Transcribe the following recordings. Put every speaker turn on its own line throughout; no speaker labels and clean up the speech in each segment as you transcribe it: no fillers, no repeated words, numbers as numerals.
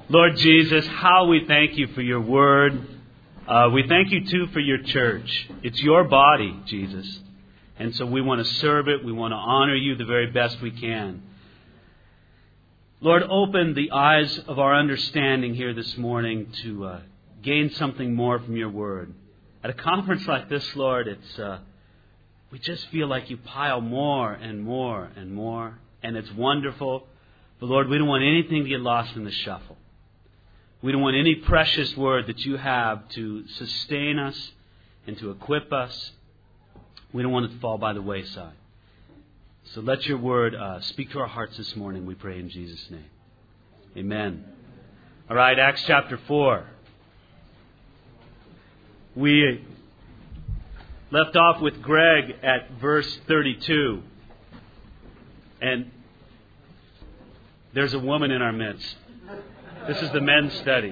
Lord Jesus, how we thank you for your word. We thank you, too, for your church. It's your body, Jesus. And so we want to serve it. We want to honor you the very best we can. Lord, open the eyes of our understanding here this morning to gain something more from your word. At a conference like this, Lord, we just feel like you pile more and more and more. And it's wonderful. But Lord, we don't want anything to get lost in the shuffle. We don't want any precious word that you have to sustain us and to equip us. We don't want it to fall by the wayside. So let your word speak to our hearts this morning, we pray in Jesus' name. Amen. All right, Acts chapter 4. We left off with Greg at verse 32. And there's a woman in our midst. This is the men's study.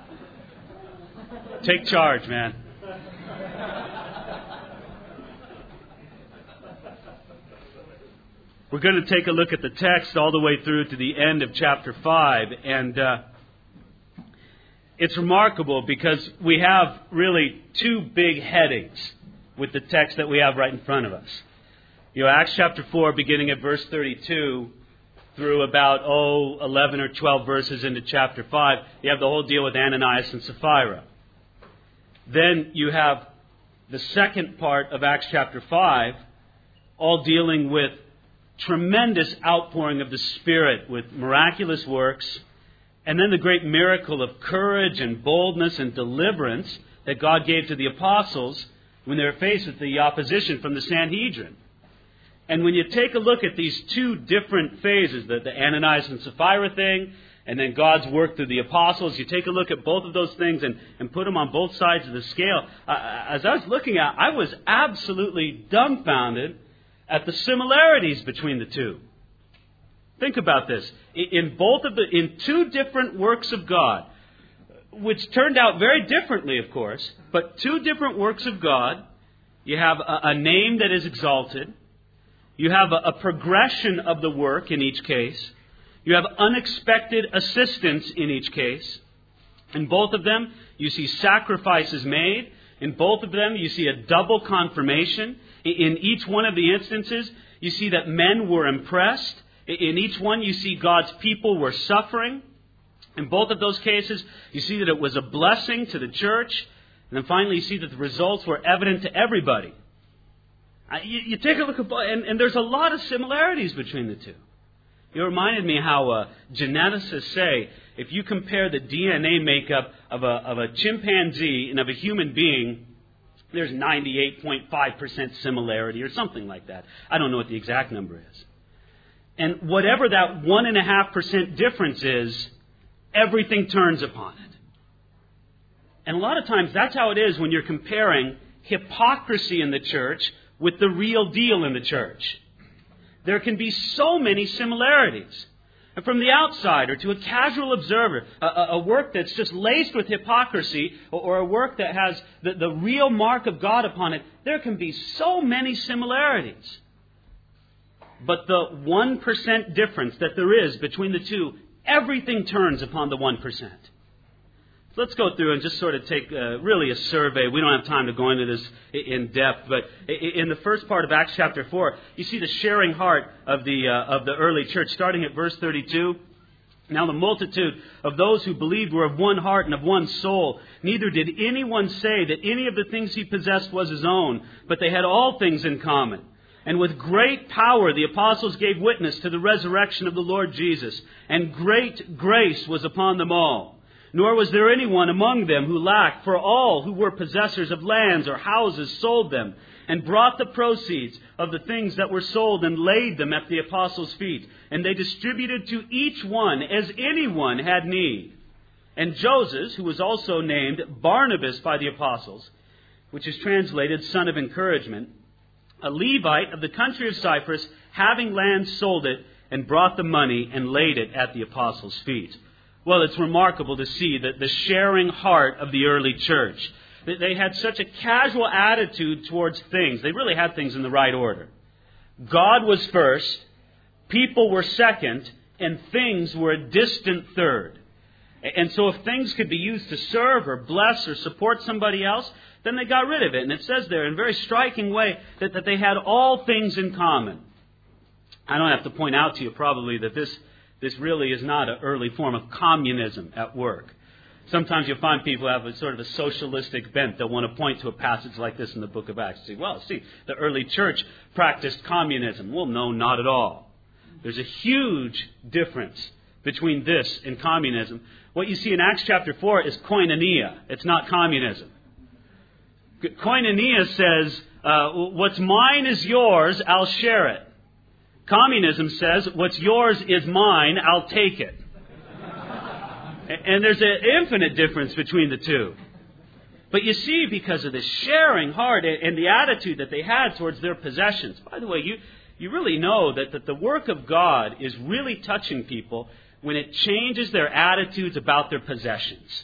Take charge, man. We're going to take a look at the text all the way through to the end of chapter 5. And it's remarkable because we have really two big headings with the text that we have right in front of us. You know, Acts chapter 4, beginning at verse 32, through about, 11 or 12 verses into chapter 5, you have the whole deal with Ananias and Sapphira. Then you have the second part of Acts chapter 5, all dealing with tremendous outpouring of the Spirit with miraculous works, and then the great miracle of courage and boldness and deliverance that God gave to the apostles when they were faced with the opposition from the Sanhedrin. And when you take a look at these two different phases, the Ananias and Sapphira thing, and then God's work through the apostles, you take a look at both of those things and put them on both sides of the scale. As I was looking at, I was absolutely dumbfounded at the similarities between the two. Think about this. In two different works of God, which turned out very differently, of course, but two different works of God, you have a name that is exalted. You have a progression of the work in each case. You have unexpected assistance in each case. In both of them, you see sacrifices made. In both of them, you see a double confirmation. In each one of the instances, you see that men were impressed. In each one, you see God's people were suffering. In both of those cases, you see that it was a blessing to the church. And then finally, you see that the results were evident to everybody. You take a look at, and there's a lot of similarities between the two. It reminded me how geneticists say if you compare the DNA makeup of a chimpanzee and of a human being, there's 98.5% similarity or something like that. I don't know what the exact number is. And whatever that 1.5% difference is, everything turns upon it. And a lot of times that's how it is when you're comparing hypocrisy in the church with the real deal in the church. There can be so many similarities. And from the outsider to a casual observer, a work that's just laced with hypocrisy or a work that has the real mark of God upon it, there can be so many similarities. But the 1% difference that there is between the two, everything turns upon the 1%. Let's go through and just sort of take really a survey. We don't have time to go into this in depth, but in the first part of Acts chapter 4, you see the sharing heart of the early church, starting at verse 32. Now the multitude of those who believed were of one heart and of one soul. Neither did anyone say that any of the things he possessed was his own, but they had all things in common. And with great power the apostles gave witness to the resurrection of the Lord Jesus, and great grace was upon them all. Nor was there anyone among them who lacked, for all who were possessors of lands or houses sold them, and brought the proceeds of the things that were sold and laid them at the apostles' feet. And they distributed to each one as anyone had need. And Joseph, who was also named Barnabas by the apostles, which is translated son of encouragement, a Levite of the country of Cyprus, having land, sold it, and brought the money and laid it at the apostles' feet. Well, it's remarkable to see that the sharing heart of the early church. They had such a casual attitude towards things. They really had things in the right order. God was first, people were second, and things were a distant third. And so if things could be used to serve or bless or support somebody else, then they got rid of it. And it says there in a very striking way that they had all things in common. I don't have to point out to you probably that this really is not an early form of communism at work. Sometimes you'll find people have a sort of a socialistic bent. They'll want to point to a passage like this in the book of Acts. See, the early church practiced communism. Well, no, not at all. There's a huge difference between this and communism. What you see in Acts chapter 4 is koinonia. It's not communism. Koinonia says, what's mine is yours, I'll share it. Communism says, what's yours is mine, I'll take it. And there's an infinite difference between the two. But you see, because of this sharing heart and the attitude that they had towards their possessions. By the way, you really know that the work of God is really touching people when it changes their attitudes about their possessions.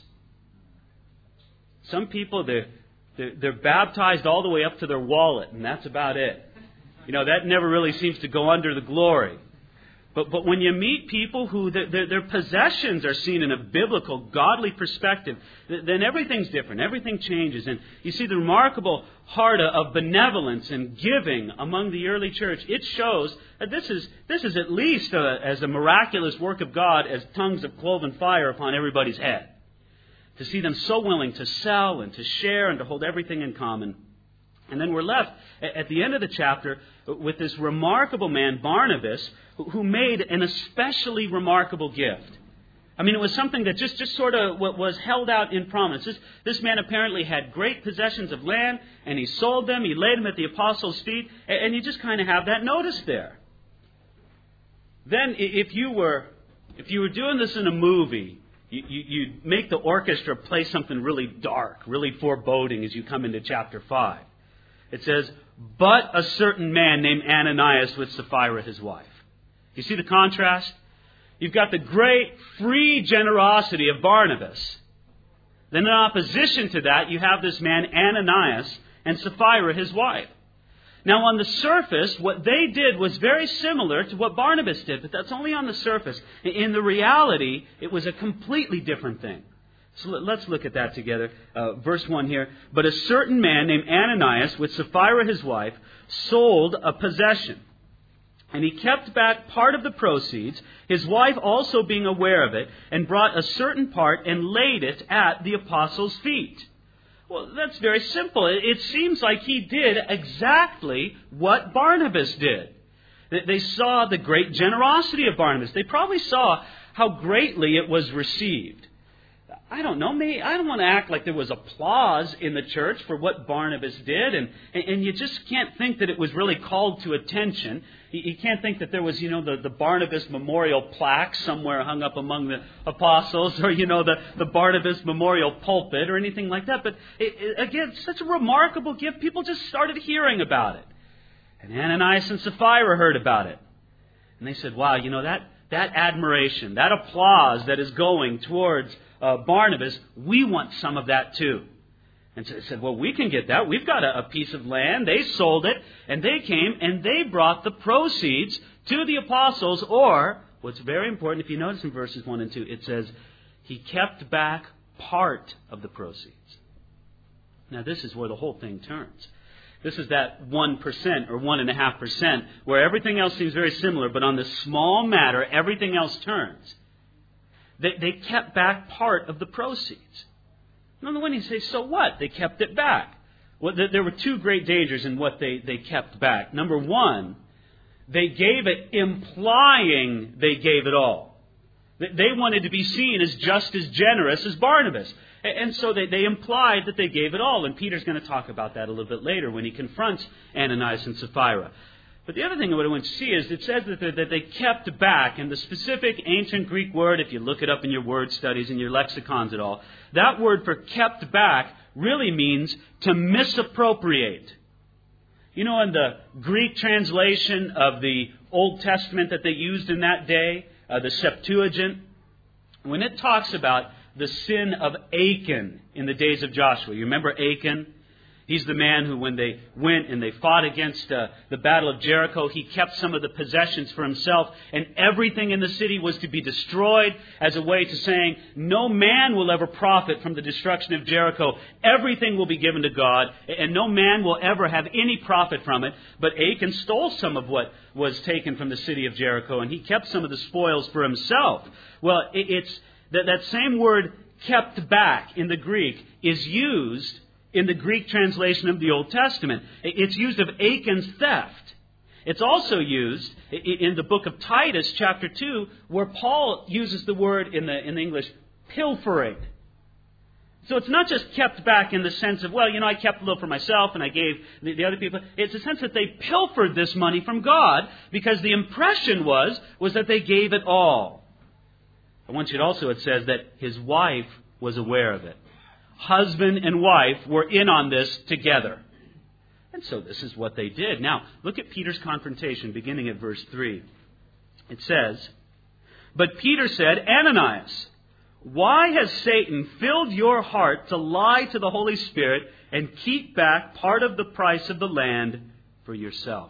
Some people, they're baptized all the way up to their wallet, and that's about it. That never really seems to go under the glory. But when you meet people who their possessions are seen in a biblical, godly perspective, then everything's different. Everything changes. And you see the remarkable heart of benevolence and giving among the early church. It shows that this is at least as a miraculous work of God as tongues of cloven fire upon everybody's head. To see them so willing to sell and to share and to hold everything in common. And then we're left at the end of the chapter with this remarkable man, Barnabas, who made an especially remarkable gift. I mean, it was something that just sort of was held out in prominence. This man apparently had great possessions of land, and he sold them, he laid them at the apostles' feet, and you just kind of have that notice there. Then, if you were doing this in a movie, you'd make the orchestra play something really dark, really foreboding as you come into chapter 5. It says, but a certain man named Ananias with Sapphira his wife. You see the contrast? You've got the great free generosity of Barnabas. Then in opposition to that, you have this man Ananias and Sapphira his wife. Now on the surface, what they did was very similar to what Barnabas did, but that's only on the surface. In the reality, it was a completely different thing. So let's look at that together. Verse 1 here. But a certain man named Ananias, with Sapphira his wife, sold a possession. And he kept back part of the proceeds, his wife also being aware of it, and brought a certain part and laid it at the apostles' feet. Well, that's very simple. It seems like he did exactly what Barnabas did. They saw the great generosity of Barnabas. They probably saw how greatly it was received. I don't know, I don't want to act like there was applause in the church for what Barnabas did, and you just can't think that it was really called to attention. You can't think that there was, the Barnabas Memorial plaque somewhere hung up among the apostles, or, the Barnabas Memorial pulpit or anything like that. But again, such a remarkable gift. People just started hearing about it. And Ananias and Sapphira heard about it. And they said, wow, that admiration, that applause that is going towards Barnabas, we want some of that too. And so they said, well, we can get that. We've got a piece of land. They sold it, and they came, and they brought the proceeds to the apostles, or, what's very important, if you notice in verses 1 and 2, it says, he kept back part of the proceeds. Now, this is where the whole thing turns. This is that 1% or 1.5%, where everything else seems very similar, but on this small matter, everything else turns. They kept back part of the proceeds. And on the one hand, you say, so what? They kept it back. Well, there were two great dangers in what they kept back. Number one, they gave it implying they gave it all. They wanted to be seen as just as generous as Barnabas. And so they implied that they gave it all. And Peter's going to talk about that a little bit later when he confronts Ananias and Sapphira. But the other thing I want to see is it says that they kept back. And the specific ancient Greek word, if you look it up in your word studies and your lexicons at all, that word for kept back really means to misappropriate. In the Greek translation of the Old Testament that they used in that day, the Septuagint, when it talks about the sin of Achan in the days of Joshua. You remember Achan? He's the man who, when they went and they fought against the Battle of Jericho, he kept some of the possessions for himself, and everything in the city was to be destroyed as a way to saying, no man will ever profit from the destruction of Jericho. Everything will be given to God, and no man will ever have any profit from it. But Achan stole some of what was taken from the city of Jericho, and he kept some of the spoils for himself. Well, it's that same word, kept back, in the Greek, is used in the Greek translation of the Old Testament. It's used of Achan's theft. It's also used in the book of Titus, chapter 2, where Paul uses the word in the English, pilfering. So it's not just kept back in the sense of, well, I kept a little for myself and I gave the other people. It's a sense that they pilfered this money from God because the impression was that they gave it all. I want you to also, it says that his wife was aware of it. Husband and wife were in on this together. And so this is what they did. Now, look at Peter's confrontation beginning at verse 3. It says, "But Peter said, Ananias, why has Satan filled your heart to lie to the Holy Spirit and keep back part of the price of the land for yourself?"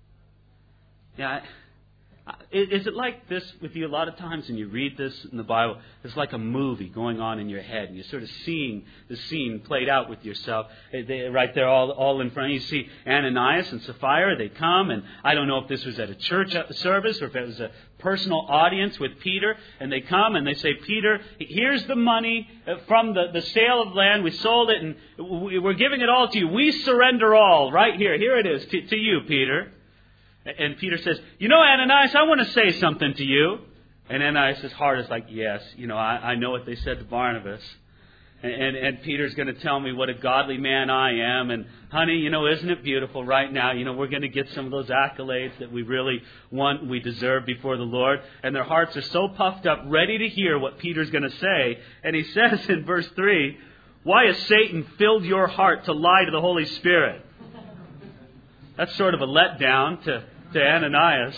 Yeah, is it like this with you a lot of times when you read this in the Bible? It's like a movie going on in your head, and you're sort of seeing the scene played out with yourself. They're right there all in front of you. You see Ananias and Sapphira, they come, and I don't know if this was at a church service or if it was a personal audience with Peter, and they come and they say, "Peter, here's the money from the sale of land. We sold it, and we're giving it all to you. We surrender all right here. Here it is to you, Peter." And Peter says, Ananias, I want to say something to you. And Ananias' heart is like, yes, I know what they said to Barnabas. And Peter's going to tell me what a godly man I am. And honey, isn't it beautiful right now? We're going to get some of those accolades that we really want, we deserve before the Lord. And their hearts are so puffed up, ready to hear what Peter's going to say. And he says in verse 3, "Why has Satan filled your heart to lie to the Holy Spirit?" That's sort of a letdown to Ananias.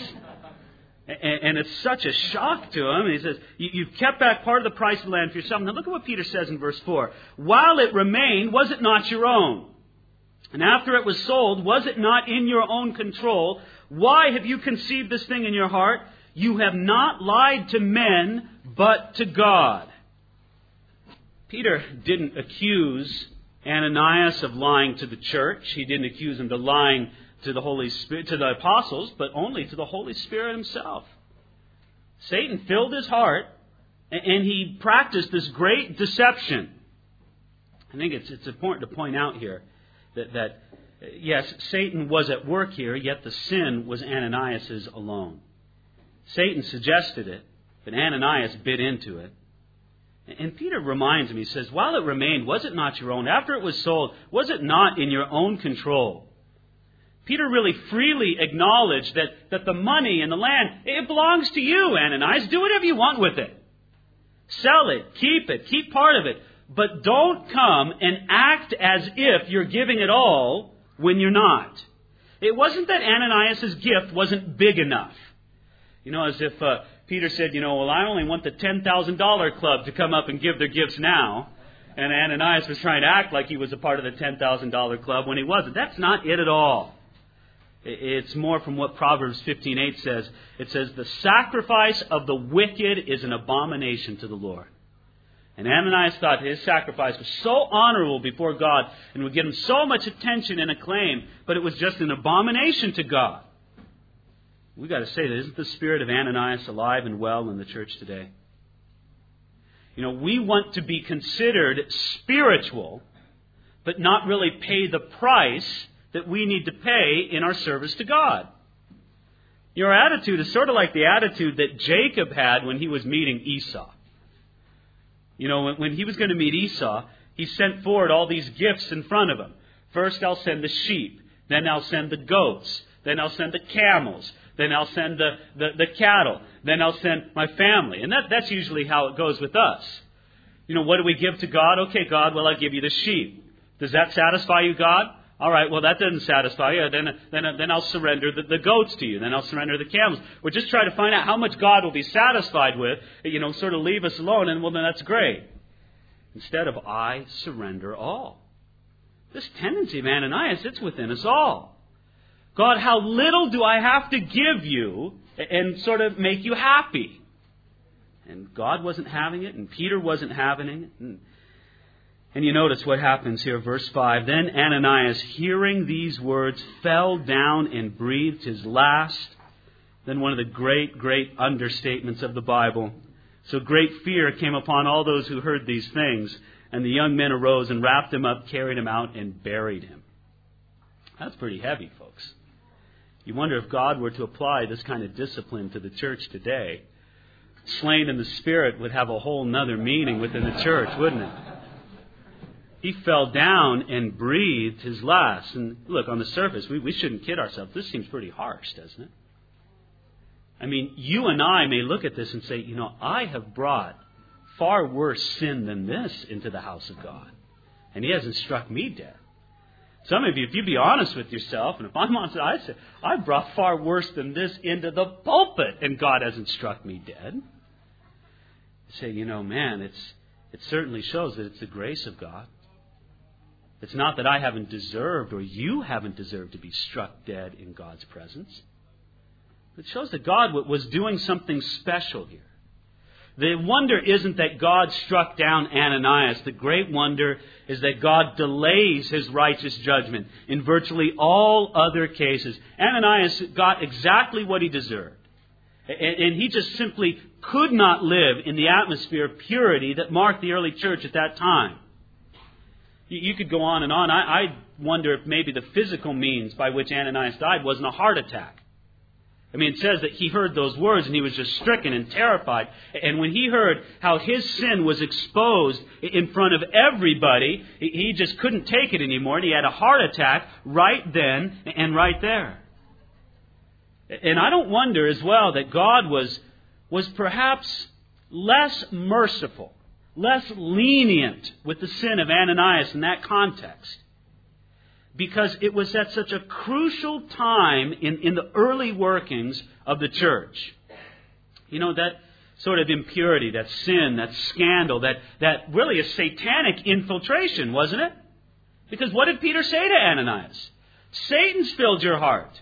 And it's such a shock to him. He says, you've kept back part of the price of the land for yourself. Now look at what Peter says in verse 4. "While it remained, was it not your own? And after it was sold, was it not in your own control? Why have you conceived this thing in your heart? You have not lied to men, but to God." Peter didn't accuse Ananias of lying to the church. He didn't accuse him of lying to the Holy Spirit, to the apostles, but only to the Holy Spirit himself. Satan filled his heart, and he practiced this great deception. I think it's important to point out here that yes, Satan was at work here, yet the sin was Ananias's alone. Satan suggested it, but Ananias bit into it. And Peter reminds him, he says, "While it remained, was it not your own? After it was sold, was it not in your own control?" Peter really freely acknowledged that the money and the land, it belongs to you, Ananias. Do whatever you want with it. Sell it, keep part of it. But don't come and act as if you're giving it all when you're not. It wasn't that Ananias' gift wasn't big enough. As if Peter said, well, I only want the $10,000 club to come up and give their gifts now. And Ananias was trying to act like he was a part of the $10,000 club when he wasn't. That's not it at all. It's more from what Proverbs 15:8 says. It says, "The sacrifice of the wicked is an abomination to the Lord." And Ananias thought his sacrifice was so honorable before God and would get him so much attention and acclaim, but it was just an abomination to God. We've got to say that isn't the spirit of Ananias alive and well in the church today? We want to be considered spiritual, but not really pay the price that we need to pay in our service to God. Your attitude is sort of like the attitude that Jacob had when he was meeting Esau. When he was going to meet Esau, he sent forward all these gifts in front of him. First, I'll send the sheep. Then I'll send the goats. Then I'll send the camels. Then I'll send the cattle. Then I'll send my family. And that's usually how it goes with us. What do we give to God? Okay, God, well, I'll give you the sheep. Does that satisfy you, God? All right, well, that doesn't satisfy you. Then I'll surrender the goats to you. Then I'll surrender the camels. We're just trying to find out how much God will be satisfied with. Sort of leave us alone, and well, then that's great. Instead of, I surrender all. This tendency of Ananias, it's within us all. God, how little do I have to give you and sort of make you happy? And God wasn't having it, and Peter wasn't having it. And you notice what happens here, verse 5. Then Ananias, hearing these words, fell down and breathed his last. Then one of the great, great understatements of the Bible. So great fear came upon all those who heard these things. And the young men arose and wrapped him up, carried him out, and buried him. That's pretty heavy, folks. You wonder if God were to apply this kind of discipline to the church today. Slain in the Spirit would have a whole nother meaning within the church, wouldn't it? He fell down and breathed his last. And look, on the surface, we shouldn't kid ourselves. This seems pretty harsh, doesn't it? I mean, you and I may look at this and say, I have brought far worse sin than this into the house of God. And He hasn't struck me dead. Some of you, if you be honest with yourself, and if I'm honest, I say, I brought far worse than this into the pulpit, and God hasn't struck me dead. You say, man, it certainly shows that it's the grace of God. It's not that I haven't deserved or you haven't deserved to be struck dead in God's presence. It shows that God was doing something special here. The wonder isn't that God struck down Ananias. The great wonder is that God delays His righteous judgment in virtually all other cases. Ananias got exactly what he deserved. And he just simply could not live in the atmosphere of purity that marked the early church at that time. You could go on and on. I wonder if maybe the physical means by which Ananias died wasn't a heart attack. I mean, it says that he heard those words and he was just stricken and terrified. And when he heard how his sin was exposed in front of everybody, he just couldn't take it anymore. And he had a heart attack right then and right there. And I don't wonder as well that God was perhaps less merciful, less lenient with the sin of Ananias in that context. Because it was at such a crucial time in the early workings of the church. That sort of impurity, that sin, that scandal, that really a satanic infiltration, wasn't it? Because what did Peter say to Ananias? Satan's filled your heart.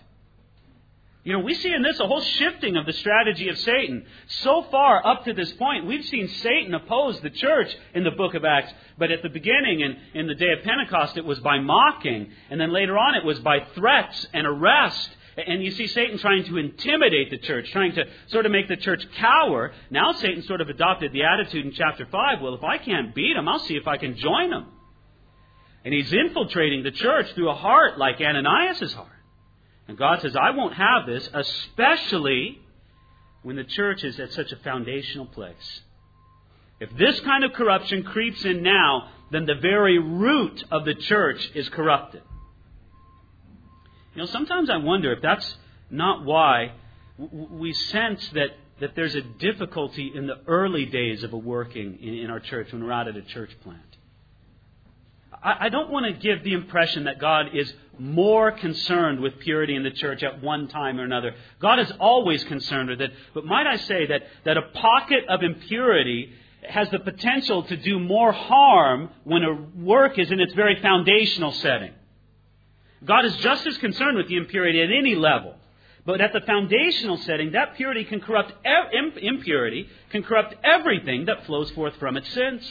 We see in this a whole shifting of the strategy of Satan. So far, up to this point, we've seen Satan oppose the church in the book of Acts. But at the beginning, in the day of Pentecost, it was by mocking. And then later on, it was by threats and arrest. And you see Satan trying to intimidate the church, trying to sort of make the church cower. Now Satan sort of adopted the attitude in chapter 5, well, if I can't beat him, I'll see if I can join him. And he's infiltrating the church through a heart like Ananias' heart. And God says, I won't have this, especially when the church is at such a foundational place. If this kind of corruption creeps in now, then the very root of the church is corrupted. Sometimes I wonder if that's not why we sense that there's a difficulty in the early days of a working in our church when we're out at a church plant. I don't want to give the impression that God is more concerned with purity in the church at one time or another. God is always concerned with it. But might I say that a pocket of impurity has the potential to do more harm when a work is in its very foundational setting. God is just as concerned with the impurity at any level. But at the foundational setting, that purity can corrupt impurity can corrupt everything that flows forth from it since.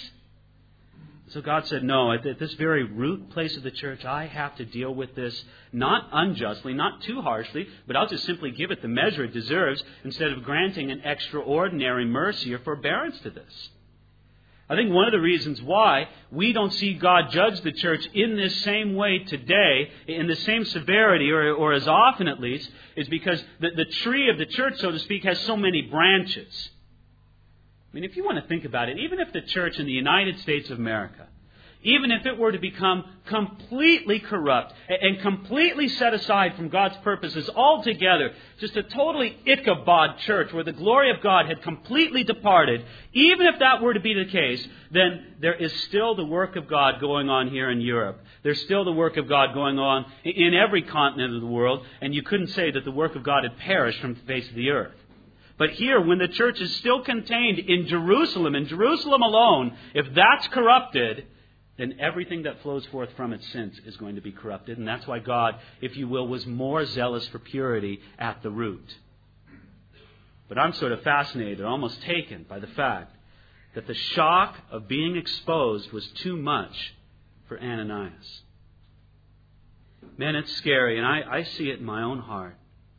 So God said, no, at this very root place of the church, I have to deal with this not unjustly, not too harshly, but I'll just simply give it the measure it deserves instead of granting an extraordinary mercy or forbearance to this. I think one of the reasons why we don't see God judge the church in this same way today, in the same severity, or as often at least, is because the tree of the church, so to speak, has so many branches. I mean, if you want to think about it, even if the church in the United States of America, even if it were to become completely corrupt and completely set aside from God's purposes altogether, just a totally Ichabod church where the glory of God had completely departed, even if that were to be the case, then there is still the work of God going on here in Europe. There's still the work of God going on in every continent of the world, and you couldn't say that the work of God had perished from the face of the earth. But here, when the church is still contained in Jerusalem alone, if that's corrupted, then everything that flows forth from its sins is going to be corrupted. And that's why God, if you will, was more zealous for purity at the root. But I'm sort of fascinated, almost taken by the fact that the shock of being exposed was too much for Ananias. Man, it's scary, and I see it in my own heart.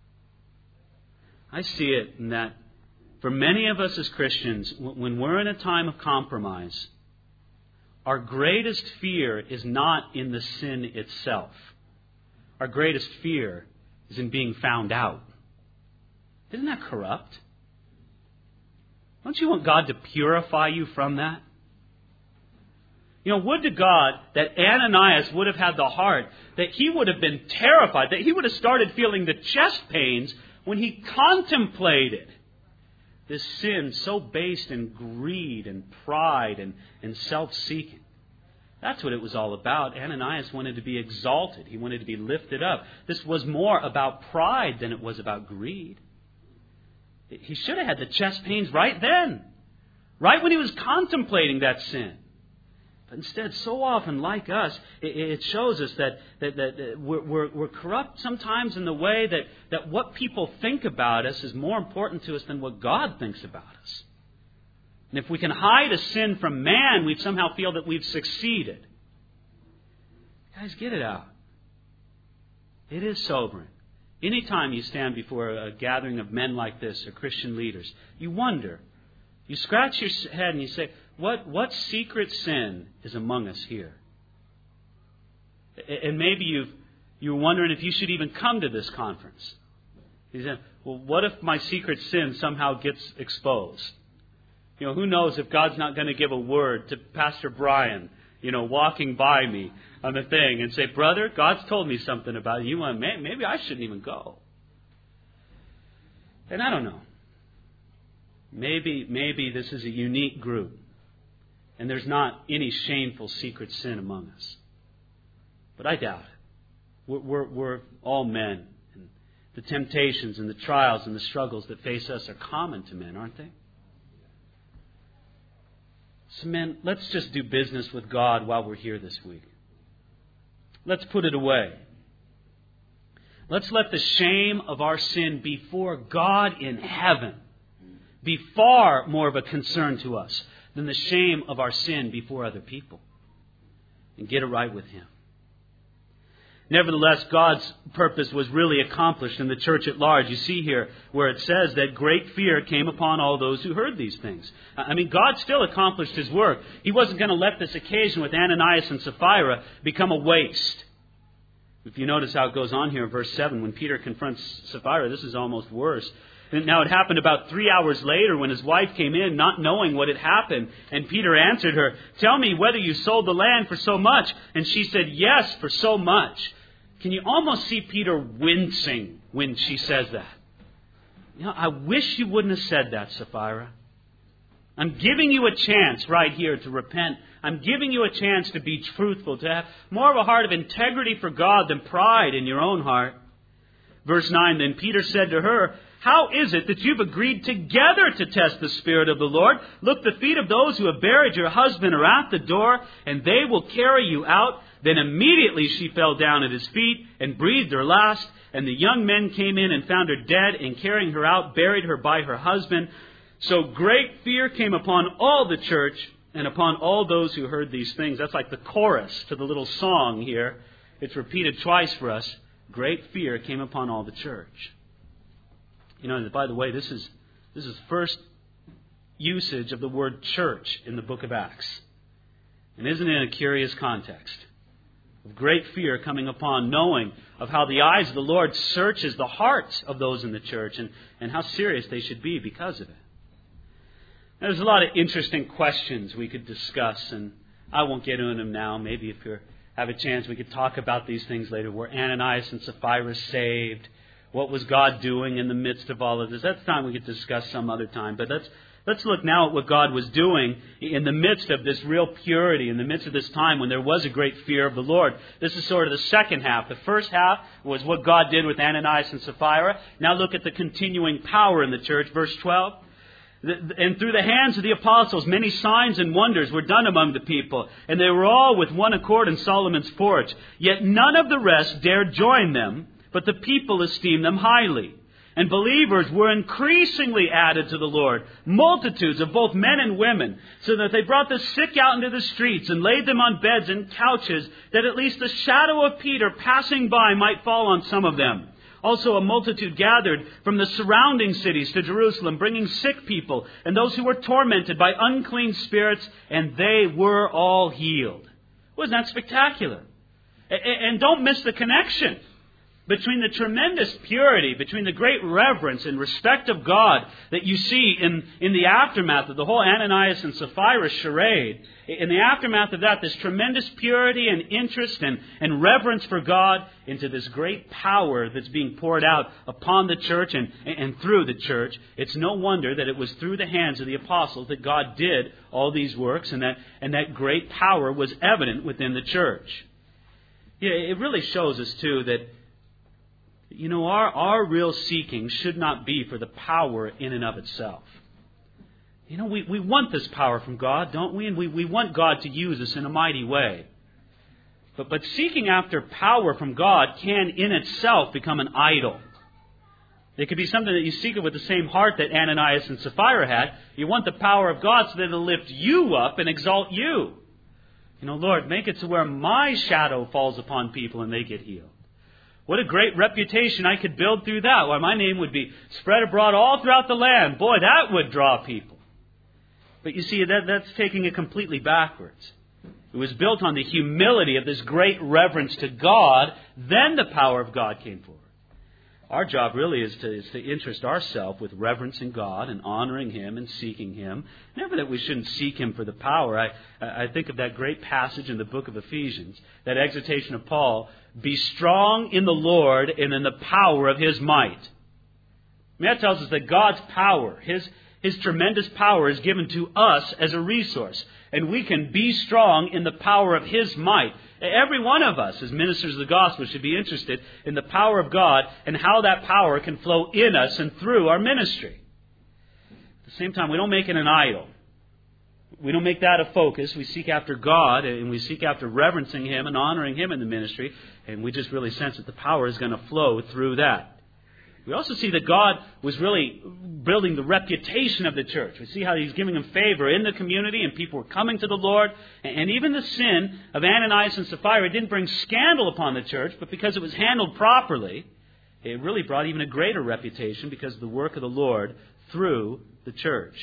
I see it in that for many of us as Christians, when we're in a time of compromise, our greatest fear is not in the sin itself. Our greatest fear is in being found out. Isn't that corrupt? Don't you want God to purify you from that? You know, would to God that Ananias would have had the heart, that he would have been terrified, that he would have started feeling the chest pains when he contemplated this sin so based in greed and pride and self-seeking. That's what it was all about. Ananias wanted to be exalted. He wanted to be lifted up. This was more about pride than it was about greed. He should have had the chest pains right then, right when he was contemplating that sin. But instead, so often, like us, it shows us that we're corrupt sometimes in the way that what people think about us is more important to us than what God thinks about us. And if we can hide a sin from man, we somehow feel that we've succeeded. Guys, get it out. It is sobering. Anytime you stand before a gathering of men like this, or Christian leaders, you wonder, you scratch your head and you say, what secret sin is among us here? And maybe you're wondering if you should even come to this conference. You say, well, what if my secret sin somehow gets exposed? You know, who knows if God's not going to give a word to Pastor Brian, walking by me on the thing and say, brother, God's told me something about you. Maybe I shouldn't even go. And I don't know. Maybe this is a unique group. And there's not any shameful secret sin among us. But I doubt it. We're all men. And the temptations and the trials and the struggles that face us are common to men, aren't they? So men, let's just do business with God while we're here this week. Let's put it away. Let's let the shame of our sin before God in heaven be far more of a concern to us than the shame of our sin before other people. And get it right with Him. Nevertheless, God's purpose was really accomplished in the church at large. You see here where it says that great fear came upon all those who heard these things. I mean, God still accomplished His work. He wasn't going to let this occasion with Ananias and Sapphira become a waste. If you notice how it goes on here in verse 7, when Peter confronts Sapphira, this is almost worse. Now it happened about 3 hours later when his wife came in, not knowing what had happened. And Peter answered her, "Tell me whether you sold the land for so much." And she said, "Yes, for so much." Can you almost see Peter wincing when she says that? I wish you wouldn't have said that, Sapphira. I'm giving you a chance right here to repent. I'm giving you a chance to be truthful, to have more of a heart of integrity for God than pride in your own heart. Verse 9, then Peter said to her, "How is it that you've agreed together to test the Spirit of the Lord? Look, the feet of those who have buried your husband are at the door, and they will carry you out." Then immediately she fell down at his feet and breathed her last. And the young men came in and found her dead, and carrying her out, buried her by her husband. So great fear came upon all the church and upon all those who heard these things. That's like the chorus to the little song here. It's repeated twice for us. Great fear came upon all the church. By the way, this is the first usage of the word church in the book of Acts. And isn't it a curious context? Of great fear coming upon, knowing of how the eyes of the Lord searches the hearts of those in the church and how serious they should be because of it. Now, there's a lot of interesting questions we could discuss, and I won't get into them now. Maybe if you have a chance, we could talk about these things later. Were Ananias and Sapphira saved? What was God doing in the midst of all of this? That's time we could discuss some other time. But let's look now at what God was doing in the midst of this real purity, in the midst of this time when there was a great fear of the Lord. This is sort of the second half. The first half was what God did with Ananias and Sapphira. Now look at the continuing power in the church. Verse 12. And through the hands of the apostles, many signs and wonders were done among the people, and they were all with one accord in Solomon's porch. Yet none of the rest dared join them, but the people esteemed them highly. And believers were increasingly added to the Lord, multitudes of both men and women, so that they brought the sick out into the streets and laid them on beds and couches, that at least the shadow of Peter passing by might fall on some of them. Also a multitude gathered from the surrounding cities to Jerusalem, bringing sick people and those who were tormented by unclean spirits, and they were all healed. Wasn't that spectacular? And don't miss the connection between the tremendous purity, between the great reverence and respect of God that you see in the aftermath of the whole Ananias and Sapphira charade. In the aftermath of that, this tremendous purity and interest and reverence for God into this great power that's being poured out upon the church and through the church. It's no wonder that it was through the hands of the apostles that God did all these works, and that great power was evident within the church. Yeah, it really shows us, too, that our real seeking should not be for the power in and of itself. We want this power from God, don't we? And we want God to use us in a mighty way. But seeking after power from God can in itself become an idol. It could be something that you seek it with the same heart that Ananias and Sapphira had. You want the power of God so that it'll lift you up and exalt you. Lord, make it to where my shadow falls upon people and they get healed. What a great reputation I could build through that. Why, my name would be spread abroad all throughout the land. Boy, that would draw people. But you see, that's taking it completely backwards. It was built on the humility of this great reverence to God. Then the power of God came forward. Our job really is to interest ourselves with reverencing God and honoring Him and seeking Him. Never that we shouldn't seek Him for the power. I think of that great passage in the book of Ephesians, that exhortation of Paul, be strong in the Lord and in the power of His might. That tells us that God's power, His tremendous power, is given to us as a resource. And we can be strong in the power of His might. Every one of us, as ministers of the gospel, should be interested in the power of God and how that power can flow in us and through our ministry. At the same time, we don't make it an idol. We don't make that a focus. We seek after God, and we seek after reverencing Him and honoring Him in the ministry. And we just really sense that the power is going to flow through that. We also see that God was really building the reputation of the church. We see how He's giving them favor in the community, and people were coming to the Lord. And even the sin of Ananias and Sapphira didn't bring scandal upon the church, but because it was handled properly, it really brought even a greater reputation because of the work of the Lord through the church.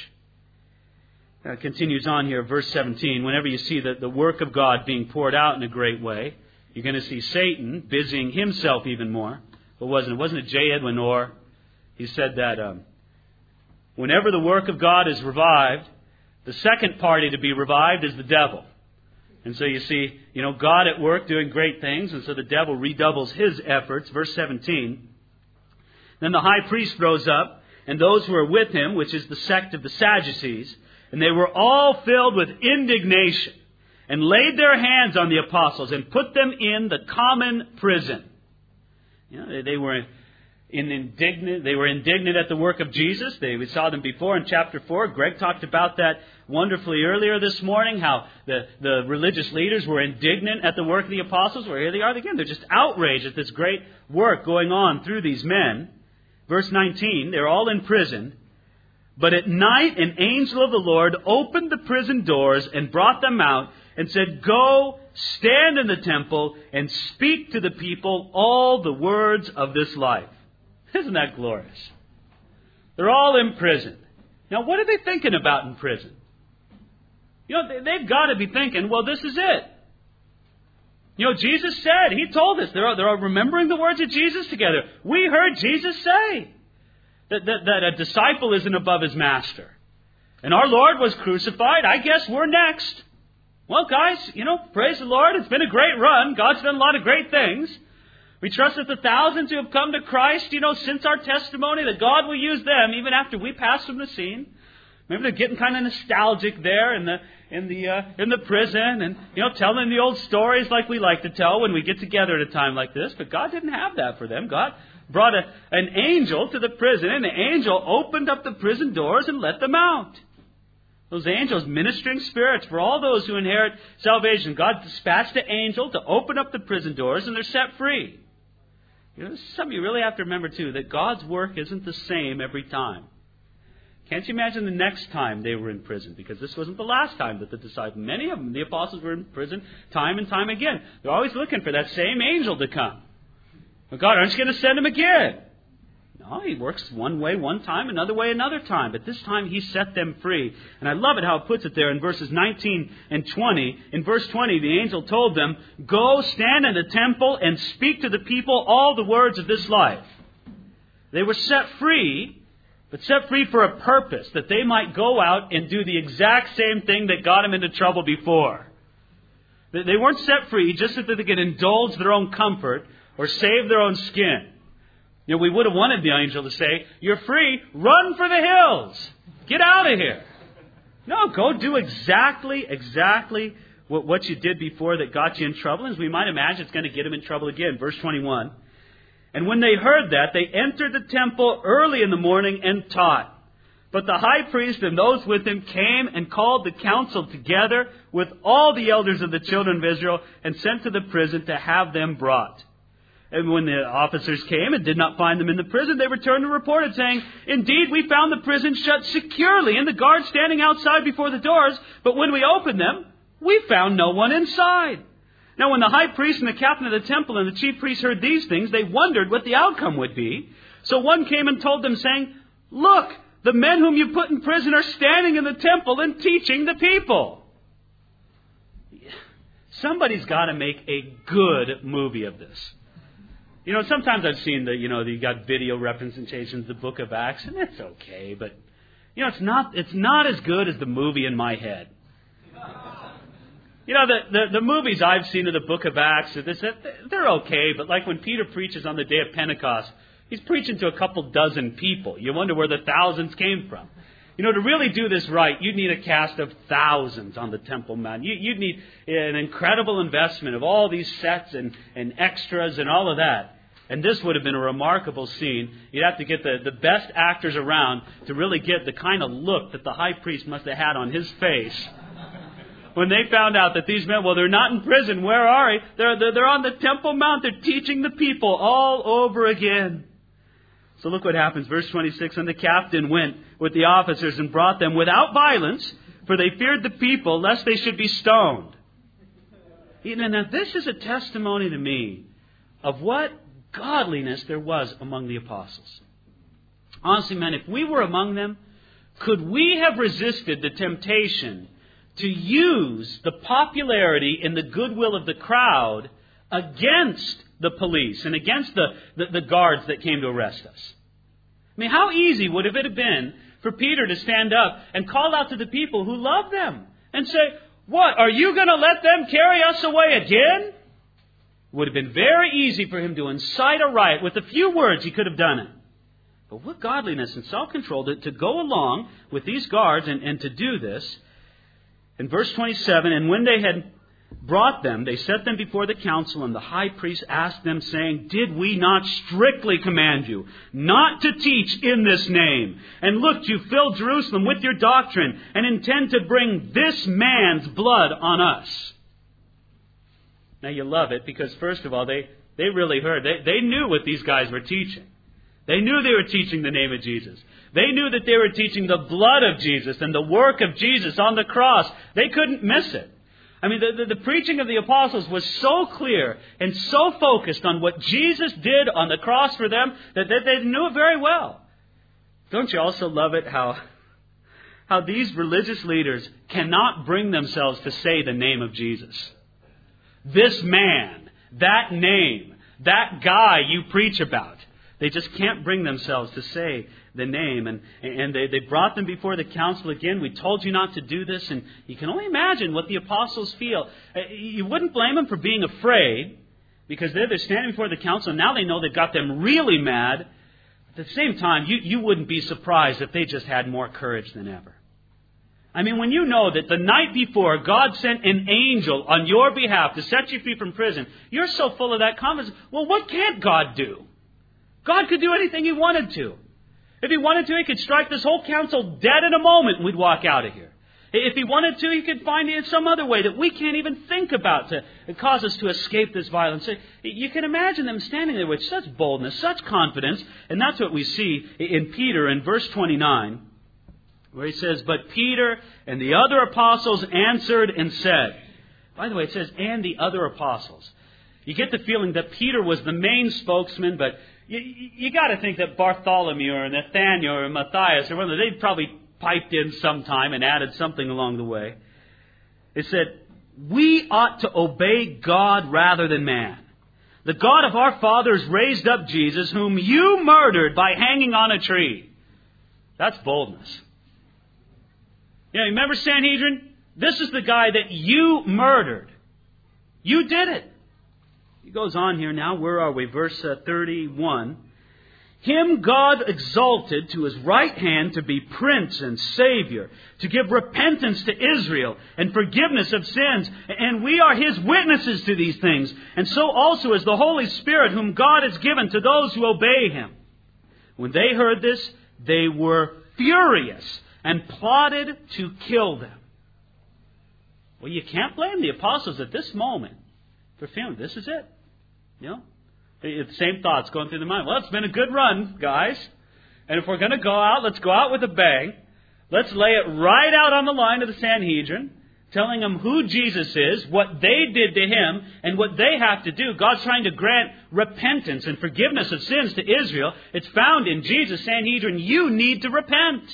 It continues on here, verse 17. Whenever you see the work of God being poured out in a great way, you're going to see Satan busying himself even more. Wasn't it J. Edwin Orr? He said that whenever the work of God is revived, the second party to be revived is the devil. And so you see, God at work doing great things, and so the devil redoubles his efforts. Verse 17. Then the high priest rose up, and those who were with him, which is the sect of the Sadducees, and they were all filled with indignation, and laid their hands on the apostles, and put them in the common prison. They were indignant. They were indignant at the work of Jesus. We saw them before in chapter 4. Greg talked about that wonderfully earlier this morning, how the religious leaders were indignant at the work of the apostles. Well, here they are again. They're just outraged at this great work going on through these men. Verse 19, they're all in prison. But at night an angel of the Lord opened the prison doors and brought them out and said, "Go, stand in the temple and speak to the people all the words of this life." Isn't that glorious? They're all in prison. Now, what are they thinking about in prison? They've got to be thinking, well, this is it. Jesus said, He told us, they're all remembering the words of Jesus together. We heard Jesus say that a disciple isn't above his master. And our Lord was crucified. I guess we're next. Well, guys, praise the Lord. It's been a great run. God's done a lot of great things. We trust that the thousands who have come to Christ, since our testimony, that God will use them even after we pass from the scene. Maybe they're getting kind of nostalgic there in the prison and, telling the old stories like we like to tell when we get together at a time like this. But God didn't have that for them. God brought an angel to the prison, and the angel opened up the prison doors and let them out. Those angels, ministering spirits for all those who inherit salvation. God dispatched the angel to open up the prison doors, and they're set free. You know, this is something you really have to remember, too, that God's work isn't the same every time. Can't you imagine the next time they were in prison? Because this wasn't the last time that the disciples, many of them, the apostles, were in prison time and time again. They're always looking for that same angel to come. But God, aren't you going to send him again? No, he works one way one time, another way another time. But this time he set them free. And I love it how it puts it there in verses 19 and 20. In verse 20, the angel told them, "Go stand in the temple and speak to the people all the words of this life." They were set free, but set free for a purpose, that they might go out and do the exact same thing that got them into trouble before. They weren't set free just so that they could indulge their own comfort or save their own skin. You know, we would have wanted the angel to say, "You're free, run for the hills. Get out of here." No, go do exactly what you did before that got you in trouble. And as we might imagine, it's going to get them in trouble again. Verse 21. "And when they heard that, they entered the temple early in the morning and taught. But the high priest and those with him came and called the council together with all the elders of the children of Israel and sent to the prison to have them brought. And when the officers came and did not find them in the prison, they returned and reported, saying, 'Indeed, we found the prison shut securely and the guards standing outside before the doors. But when we opened them, we found no one inside.' Now when the high priest and the captain of the temple and the chief priests heard these things, they wondered what the outcome would be. So one came and told them, saying, 'Look, the men whom you put in prison are standing in the temple and teaching the people.'" Somebody's got to make a good movie of this. You know, sometimes I've seen you got video representations of the book of Acts, and it's okay, but, you know, it's not as good as the movie in my head. You know, the movies I've seen of the book of Acts, they're okay, but like when Peter preaches on the day of Pentecost, he's preaching to a couple dozen people. You wonder where the thousands came from. You know, to really do this right, you'd need a cast of thousands on the Temple Mount. You'd need an incredible investment of all these sets and extras and all of that. And this would have been a remarkable scene. You'd have to get the best actors around to really get the kind of look that the high priest must have had on his face when they found out that these men, well, they're not in prison. Where are they? They're on the Temple Mount. They're teaching the people all over again. So look what happens. Verse 26, "And the captain went with the officers and brought them without violence, for they feared the people, lest they should be stoned." Now, this is a testimony to me of what godliness there was among the apostles. Honestly, man, if we were among them, could we have resisted the temptation to use the popularity and the goodwill of the crowd against the police and against the guards that came to arrest us? I mean, how easy would it have been for Peter to stand up and call out to the people who loved them and say, "What, are you going to let them carry us away again?" It would have been very easy for him to incite a riot. With a few words, he could have done it. But what godliness and self-control to go along with these guards and to do this. In verse 27, "And when they had brought them, they set them before the council, and the high priest asked them, saying, 'Did we not strictly command you not to teach in this name? And look, you fill Jerusalem with your doctrine and intend to bring this man's blood on us.'" Now you love it because, first of all, they really heard. They knew what these guys were teaching. They knew they were teaching the name of Jesus. They knew that they were teaching the blood of Jesus and the work of Jesus on the cross. They couldn't miss it. I mean, the preaching of the apostles was so clear and so focused on what Jesus did on the cross for them that they knew it very well. Don't you also love it how these religious leaders cannot bring themselves to say the name of Jesus? This man, that name, that guy you preach about. They just can't bring themselves to say the name. And they brought them before the council again. "We told you not to do this." And you can only imagine what the apostles feel. You wouldn't blame them for being afraid, because they're standing before the council. And now they know they've got them really mad. At the same time, you wouldn't be surprised if they just had more courage than ever. I mean, when you know that the night before God sent an angel on your behalf to set you free from prison, you're so full of that confidence. Well, what can't God do? God could do anything He wanted to. If He wanted to, He could strike this whole council dead in a moment and we'd walk out of here. If He wanted to, He could find it in some other way that we can't even think about to cause us to escape this violence. You can imagine them standing there with such boldness, such confidence, and that's what we see in Peter in verse 29, where he says, "But Peter and the other apostles answered and said," by the way, it says, "and the other apostles." You get the feeling that Peter was the main spokesman, but you got to think that Bartholomew or Nathaniel or Matthias or one of them, they'd probably piped in sometime and added something along the way. It said, "We ought to obey God rather than man. The God of our fathers raised up Jesus, whom you murdered by hanging on a tree." That's boldness. You remember Sanhedrin? This is the guy that you murdered. You did it. He goes on here now. Where are we? Verse 31. "Him God exalted to His right hand to be Prince and Savior, to give repentance to Israel and forgiveness of sins. And we are His witnesses to these things. And so also is the Holy Spirit, whom God has given to those who obey Him." When they heard this, they were furious and plotted to kill them. Well, you can't blame the apostles at this moment for feeling this is it. You know? The same thoughts going through their mind. Well, it's been a good run, guys. And if we're going to go out, let's go out with a bang. Let's lay it right out on the line of the Sanhedrin, telling them who Jesus is, what they did to Him, and what they have to do. God's trying to grant repentance and forgiveness of sins to Israel. It's found in Jesus. Sanhedrin, you need to repent.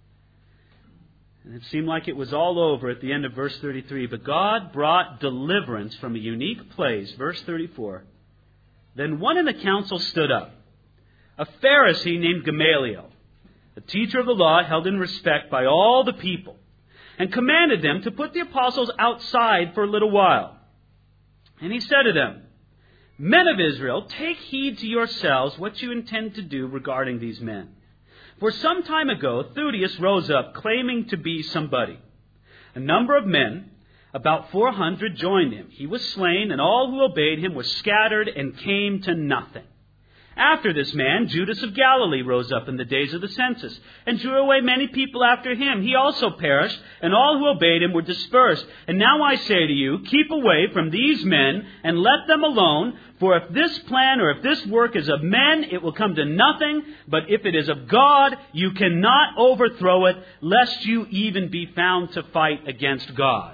And it seemed like it was all over at the end of verse 33. But God brought deliverance from a unique place. Verse 34. "Then one in the council stood up, a Pharisee named Gamaliel, a teacher of the law held in respect by all the people, and commanded them to put the apostles outside for a little while. And he said to them, 'Men of Israel, take heed to yourselves what you intend to do regarding these men. For some time ago, Theudas rose up, claiming to be somebody. A number of men, about 400, joined him. He was slain, and all who obeyed him were scattered and came to nothing. After this man, Judas of Galilee rose up in the days of the census, and drew away many people after him. He also perished, and all who obeyed him were dispersed. And now I say to you, keep away from these men, and let them alone. For if this plan or if this work is of men, it will come to nothing. But if it is of God, you cannot overthrow it, lest you even be found to fight against God.'"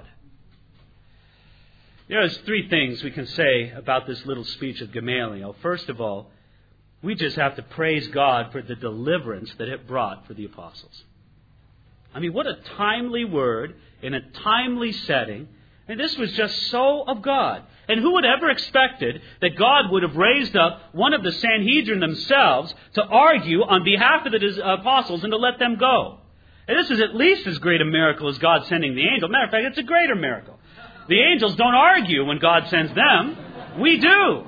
There's three things we can say about this little speech of Gamaliel. First of all, we just have to praise God for the deliverance that it brought for the apostles. I mean, what a timely word in a timely setting. And this was just so of God. And who would ever expected that God would have raised up one of the Sanhedrin themselves to argue on behalf of the apostles and to let them go? And this is at least as great a miracle as God sending the angel. Matter of fact, it's a greater miracle. The angels don't argue when God sends them. We do.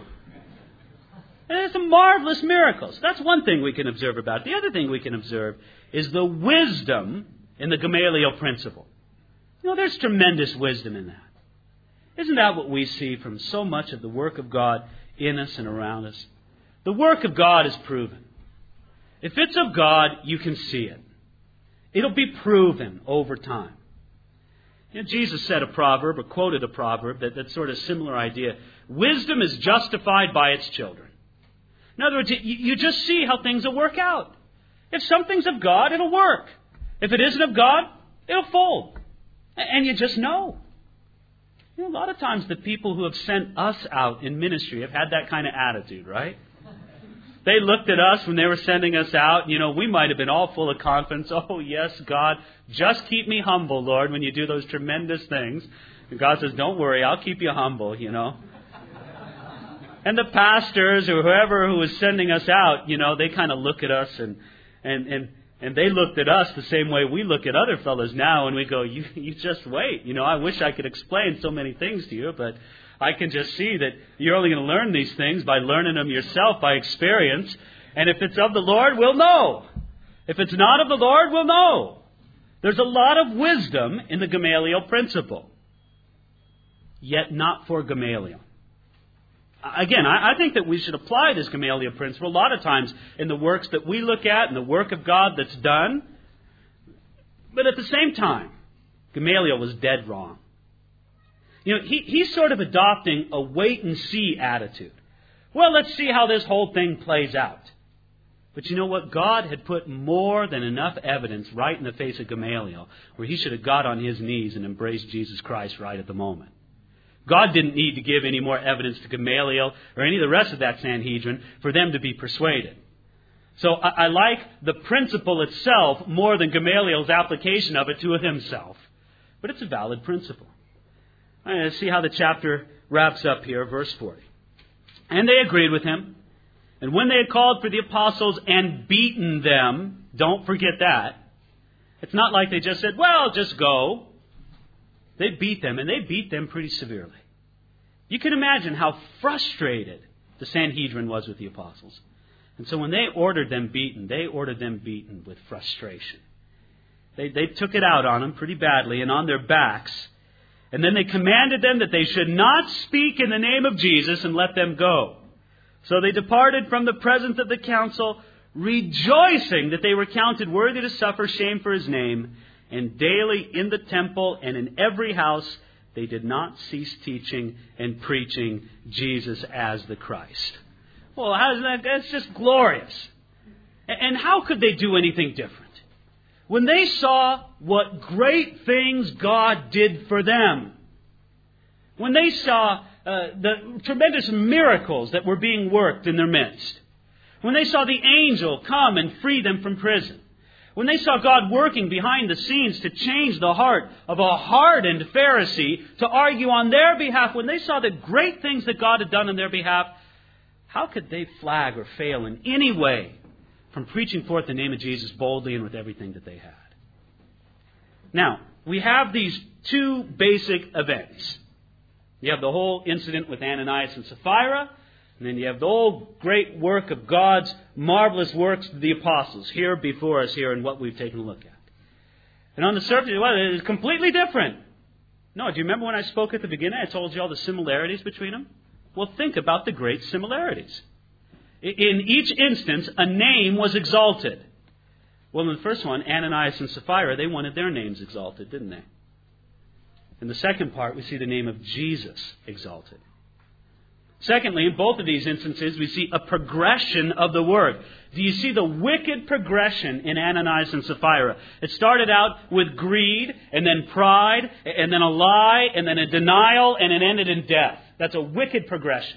And it's some marvelous miracles. That's one thing we can observe about it. The other thing we can observe is the wisdom in the Gamaliel principle. You know, there's tremendous wisdom in that. Isn't that what we see from so much of the work of God in us and around us? The work of God is proven. If it's of God, you can see it. It'll be proven over time. You know, Jesus said a proverb, or quoted a proverb, that sort of similar idea. Wisdom is justified by its children. In other words, you just see how things will work out. If something's of God, it'll work. If it isn't of God, it'll fold. And you just know. You know, a lot of times the people who have sent us out in ministry have had that kind of attitude, right? They looked at us when they were sending us out. You know, we might have been all full of confidence. Oh, yes, God, just keep me humble, Lord, when you do those tremendous things. And God says, don't worry, I'll keep you humble, you know. And the pastors or whoever who was sending us out, you know, they kind of look at us and they looked at us the same way we look at other fellows now, and we go, you just wait. You know, I wish I could explain so many things to you, but I can just see that you're only going to learn these things by learning them yourself by experience. And if it's of the Lord, we'll know. If it's not of the Lord, we'll know. There's a lot of wisdom in the Gamaliel principle. Yet not for Gamaliel. Again, I think that we should apply this Gamaliel principle a lot of times in the works that we look at and the work of God that's done. But at the same time, Gamaliel was dead wrong. He's sort of adopting a wait-and-see attitude. Well, let's see how this whole thing plays out. But you know what? God had put more than enough evidence right in the face of Gamaliel where he should have got on his knees and embraced Jesus Christ right at the moment. God didn't need to give any more evidence to Gamaliel or any of the rest of that Sanhedrin for them to be persuaded. So I like the principle itself more than Gamaliel's application of it to himself. But it's a valid principle. All right, let's see how the chapter wraps up here, verse 40. And they agreed with him. And when they had called for the apostles and beaten them, don't forget that. It's not like they just said, well, just go. They beat them, and they beat them pretty severely. You can imagine how frustrated the Sanhedrin was with the apostles. And so when they ordered them beaten with frustration. They took it out on them pretty badly and on their backs. And then they commanded them that they should not speak in the name of Jesus and let them go. So they departed from the presence of the council, rejoicing that they were counted worthy to suffer shame for his name. And daily in the temple and in every house, they did not cease teaching and preaching Jesus as the Christ. Well, how's that? That's just glorious. And how could they do anything different? When they saw what great things God did for them, when they saw the tremendous miracles that were being worked in their midst, when they saw the angel come and free them from prison, when they saw God working behind the scenes to change the heart of a hardened Pharisee to argue on their behalf, when they saw the great things that God had done on their behalf, how could they flag or fail in any way from preaching forth the name of Jesus boldly and with everything that they had? Now, we have these two basic events. You have the whole incident with Ananias and Sapphira, and then you have the whole great work of God's marvelous works to the apostles here before us here in what we've taken a look at. And on the surface, well, it is completely different. No, do you remember when I spoke at the beginning? I told you all the similarities between them? Well, think about the great similarities. In each instance, a name was exalted. Well, in the first one, Ananias and Sapphira, they wanted their names exalted, didn't they? In the second part, we see the name of Jesus exalted. Secondly, in both of these instances, we see a progression of the word. Do you see the wicked progression in Ananias and Sapphira? It started out with greed, and then pride, and then a lie, and then a denial, and it ended in death. That's a wicked progression.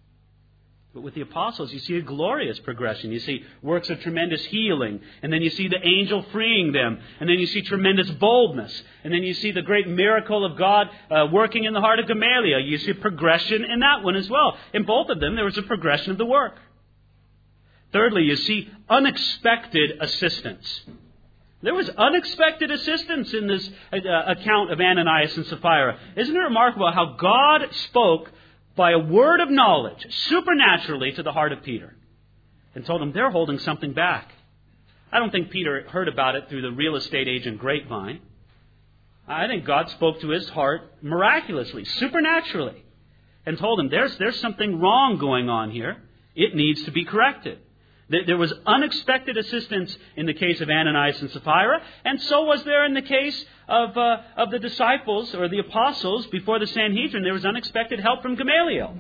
But with the apostles, you see a glorious progression. You see works of tremendous healing. And then you see the angel freeing them. And then you see tremendous boldness. And then you see the great miracle of God working in the heart of Gamaliel. You see progression in that one as well. In both of them, there was a progression of the work. Thirdly, you see unexpected assistance. There was unexpected assistance in this account of Ananias and Sapphira. Isn't it remarkable how God spoke by a word of knowledge, supernaturally, to the heart of Peter, and told him they're holding something back. I don't think Peter heard about it through the real estate agent grapevine. I think God spoke to his heart miraculously, supernaturally, and told him there's something wrong going on here. It needs to be corrected. There was unexpected assistance in the case of Ananias and Sapphira, and so was there in the case of the disciples or the apostles before the Sanhedrin. There was unexpected help from Gamaliel.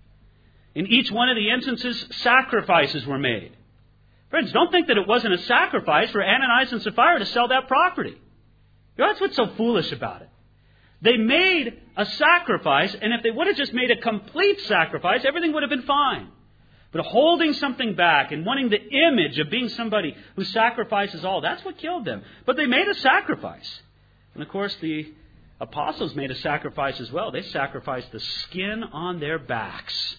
In each one of the instances, sacrifices were made. Friends, don't think that it wasn't a sacrifice for Ananias and Sapphira to sell that property. You know, that's what's so foolish about it. They made a sacrifice, and if they would have just made a complete sacrifice, everything would have been fine. But holding something back and wanting the image of being somebody who sacrifices all, that's what killed them. But they made a sacrifice. And of course, the apostles made a sacrifice as well. They sacrificed the skin on their backs.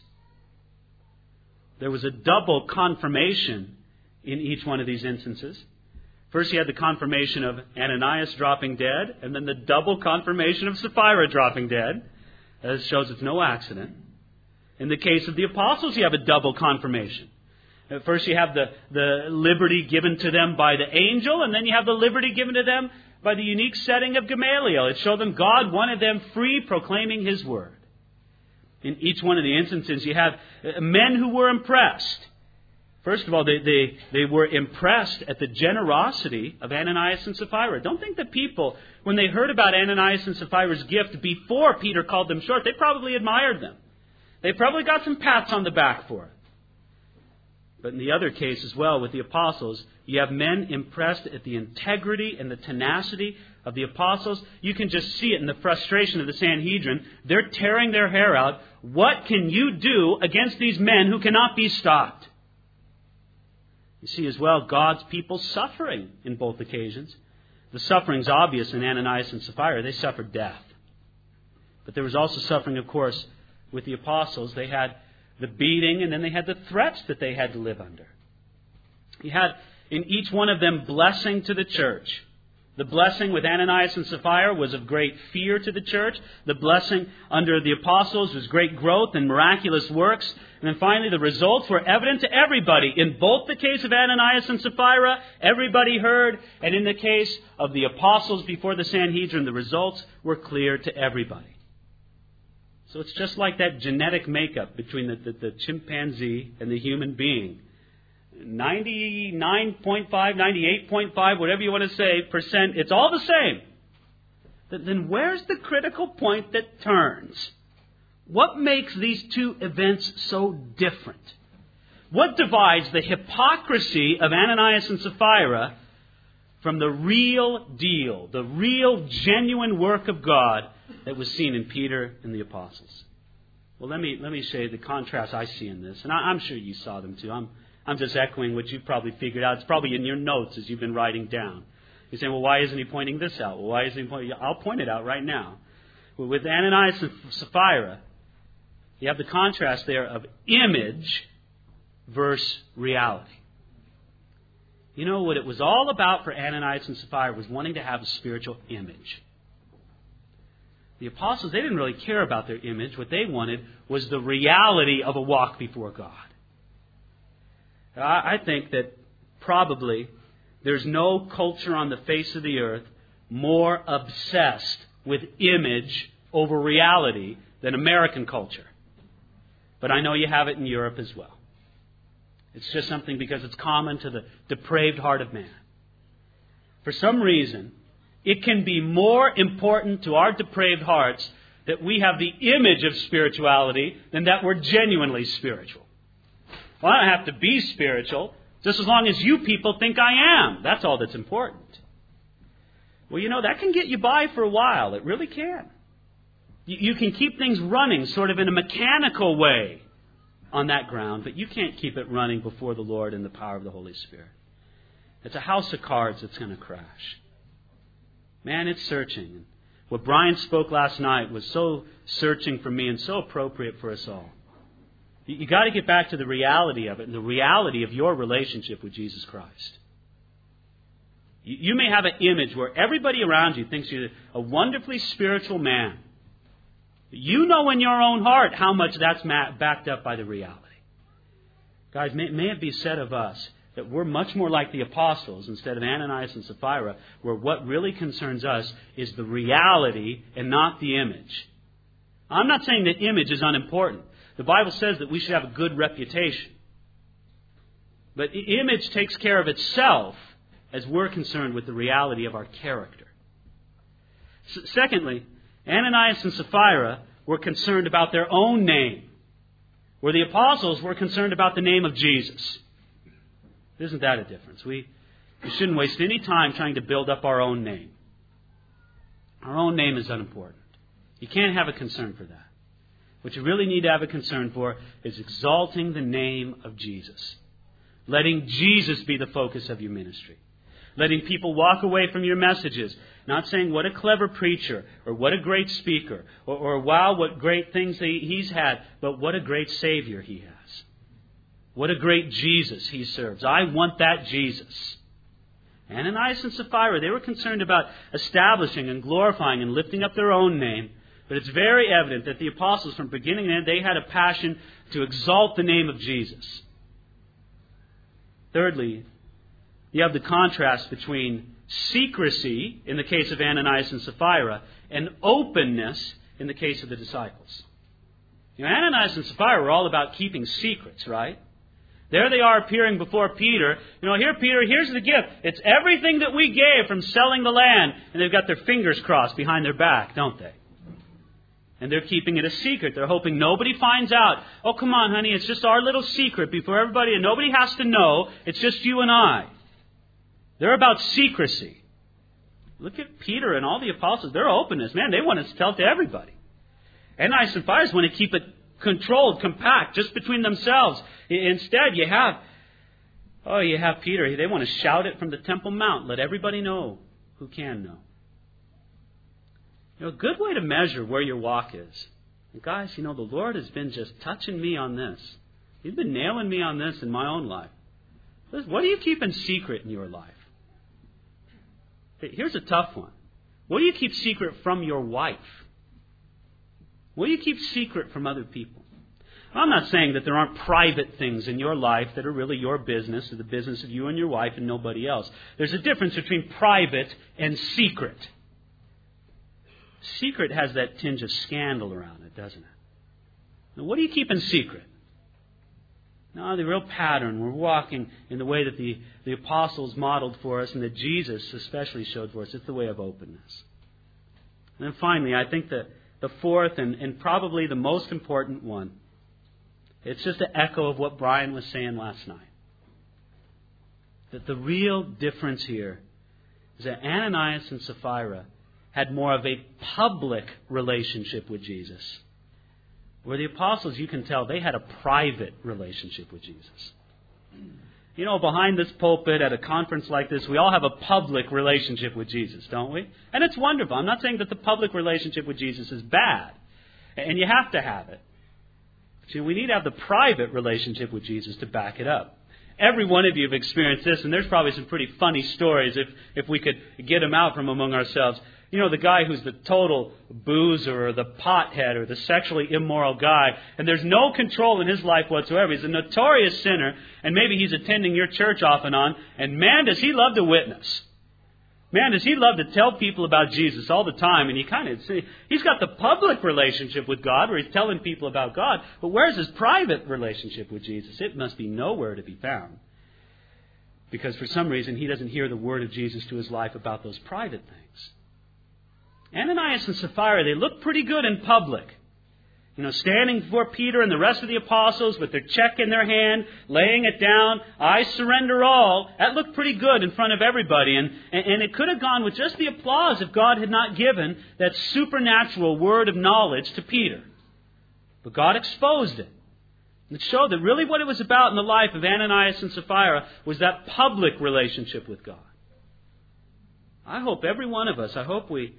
There was a double confirmation in each one of these instances. First, you had the confirmation of Ananias dropping dead, and then the double confirmation of Sapphira dropping dead. That shows it's no accident. In the case of the apostles, you have a double confirmation. First, you have the liberty given to them by the angel, and then you have the liberty given to them by the unique setting of Gamaliel. It showed them God wanted them free, proclaiming His word. In each one of the instances, you have men who were impressed. First of all, they were impressed at the generosity of Ananias and Sapphira. Don't think that people, when they heard about Ananias and Sapphira's gift before Peter called them short, they probably admired them. They probably got some pats on the back for it. But in the other case as well, with the apostles, you have men impressed at the integrity and the tenacity of the apostles. You can just see it in the frustration of the Sanhedrin. They're tearing their hair out. What can you do against these men who cannot be stopped? You see as well God's people suffering in both occasions. The suffering's obvious in Ananias and Sapphira. They suffered death. But there was also suffering, of course, with the apostles. They had the beating, and then they had the threats that they had to live under. You had in each one of them blessing to the church. The blessing with Ananias and Sapphira was of great fear to the church. The blessing under the apostles was great growth and miraculous works. And then finally, the results were evident to everybody. In both the case of Ananias and Sapphira, everybody heard. And in the case of the apostles before the Sanhedrin, the results were clear to everybody. So it's just like that genetic makeup between the chimpanzee and the human being. 99.5, 98.5, whatever you want to say, percent, it's all the same. Then where's the critical point that turns? What makes these two events so different? What divides the hypocrisy of Ananias and Sapphira from the real deal, the real genuine work of God that was seen in Peter and the apostles? Well, let me show you the contrast I see in this. And I'm sure you saw them too. I'm just echoing what you've probably figured out. It's probably in your notes as you've been writing down. You're saying, well, why isn't he pointing this out? Well, why isn't he pointing? I'll point it out right now. With Ananias and Sapphira, you have the contrast there of image versus reality. You know what it was all about for Ananias and Sapphira was wanting to have a spiritual image. The apostles, they didn't really care about their image. What they wanted was the reality of a walk before God. I think that probably there's no culture on the face of the earth more obsessed with image over reality than American culture. But I know you have it in Europe as well. It's just something because it's common to the depraved heart of man. For some reason, it can be more important to our depraved hearts that we have the image of spirituality than that we're genuinely spiritual. Well, I don't have to be spiritual, just as long as you people think I am. That's all that's important. Well, you know, that can get you by for a while. It really can. You can keep things running sort of in a mechanical way on that ground, but you can't keep it running before the Lord in the power of the Holy Spirit. It's a house of cards that's going to crash. Man, it's searching. What Brian spoke last night was so searching for me and so appropriate for us all. You got to get back to the reality of it and the reality of your relationship with Jesus Christ. You may have an image where everybody around you thinks you're a wonderfully spiritual man. You know in your own heart how much that's backed up by the reality. Guys, may it be said of us that we're much more like the apostles instead of Ananias and Sapphira, where what really concerns us is the reality and not the image. I'm not saying that image is unimportant. The Bible says that we should have a good reputation. But image takes care of itself as we're concerned with the reality of our character. Secondly, Ananias and Sapphira were concerned about their own name, where the apostles were concerned about the name of Jesus. Isn't that a difference? We shouldn't waste any time trying to build up our own name. Our own name is unimportant. You can't have a concern for that. What you really need to have a concern for is exalting the name of Jesus. Letting Jesus be the focus of your ministry. Letting people walk away from your messages, not saying what a clever preacher or what a great speaker or wow, what great things he's had, but what a great Savior he has. What a great Jesus he serves. I want that Jesus. Ananias and Sapphira, they were concerned about establishing and glorifying and lifting up their own name. But it's very evident that the apostles, from beginning to end, they had a passion to exalt the name of Jesus. Thirdly, you have the contrast between secrecy, in the case of Ananias and Sapphira, and openness in the case of the disciples. Ananias and Sapphira were all about keeping secrets, right? There they are appearing before Peter. Here, Peter, here's the gift. It's everything that we gave from selling the land. And they've got their fingers crossed behind their back, don't they? And they're keeping it a secret. They're hoping nobody finds out. Oh, come on, honey, it's just our little secret before everybody, and nobody has to know. It's just you and I. They're about secrecy. Look at Peter and all the apostles. Their openness, man, they want us to tell it to everybody. Ananias and Sapphira want to keep it controlled, compact, just between themselves. Instead, you have Peter. They want to shout it from the Temple Mount. Let everybody know who can know. A good way to measure where your walk is. And guys, the Lord has been just touching me on this. He's been nailing me on this in my own life. What do you keep in secret in your life? Here's a tough one. What do you keep secret from your wife? What do you keep secret from other people? I'm not saying that there aren't private things in your life that are really your business or the business of you and your wife and nobody else. There's a difference between private and secret. Secret has that tinge of scandal around it, doesn't it? Now, what do you keep in secret? No, the real pattern, we're walking in the way that the apostles modeled for us and that Jesus especially showed for us. It's the way of openness. And then finally, I think that the fourth and probably the most important one, it's just an echo of what Brian was saying last night. That the real difference here is that Ananias and Sapphira had more of a public relationship with Jesus. Where the apostles, you can tell, they had a private relationship with Jesus. Behind this pulpit at a conference like this, we all have a public relationship with Jesus, don't we? And it's wonderful. I'm not saying that the public relationship with Jesus is bad. And you have to have it. But we need to have the private relationship with Jesus to back it up. Every one of you have experienced this, and there's probably some pretty funny stories if we could get them out from among ourselves. The guy who's the total boozer or the pothead or the sexually immoral guy, and there's no control in his life whatsoever. He's a notorious sinner, and maybe he's attending your church off and on, and man, does he love to witness. Man, does he love to tell people about Jesus all the time, and he's got the public relationship with God where he's telling people about God, but where's his private relationship with Jesus? It must be nowhere to be found. Because for some reason, he doesn't hear the word of Jesus to his life about those private things. Ananias and Sapphira, they look pretty good in public. Standing before Peter and the rest of the apostles with their check in their hand, laying it down, I surrender all. That looked pretty good in front of everybody. And it could have gone with just the applause if God had not given that supernatural word of knowledge to Peter. But God exposed it. And it showed that really what it was about in the life of Ananias and Sapphira was that public relationship with God. I hope every one of us, I hope we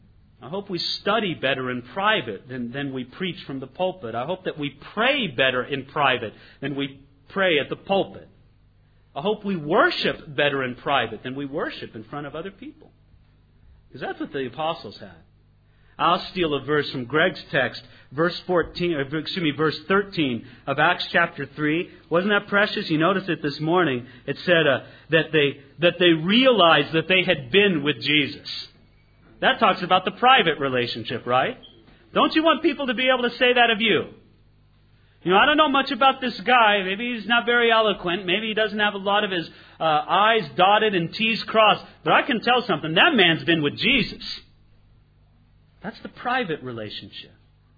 study better in private than we preach from the pulpit. I hope that we pray better in private than we pray at the pulpit. I hope we worship better in private than we worship in front of other people. Because that's what the apostles had. I'll steal a verse from Greg's text, verse 13 of Acts chapter 3. Wasn't that precious? You noticed it this morning. It said that they realized that they had been with Jesus. That talks about the private relationship, right? Don't you want people to be able to say that of you? I don't know much about this guy. Maybe he's not very eloquent. Maybe he doesn't have a lot of his I's dotted and T's crossed. But I can tell something. That man's been with Jesus. That's the private relationship.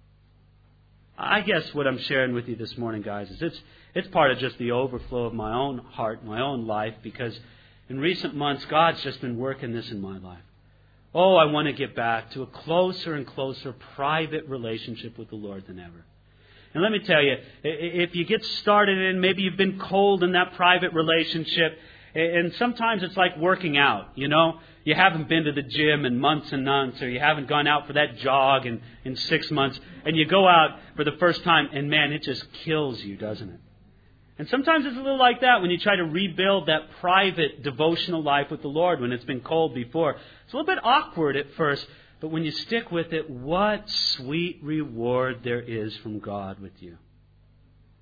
I guess what I'm sharing with you this morning, guys, is it's part of just the overflow of my own heart, my own life, because in recent months, God's just been working this in my life. Oh, I want to get back to a closer and closer private relationship with the Lord than ever. And let me tell you, if you get started in, maybe you've been cold in that private relationship, and sometimes it's like working out, You haven't been to the gym in months and months, or you haven't gone out for that jog in 6 months, and you go out for the first time, and man, it just kills you, doesn't it? And sometimes it's a little like that when you try to rebuild that private devotional life with the Lord when it's been cold before. It's a little bit awkward at first, but when you stick with it, what sweet reward there is from God with you.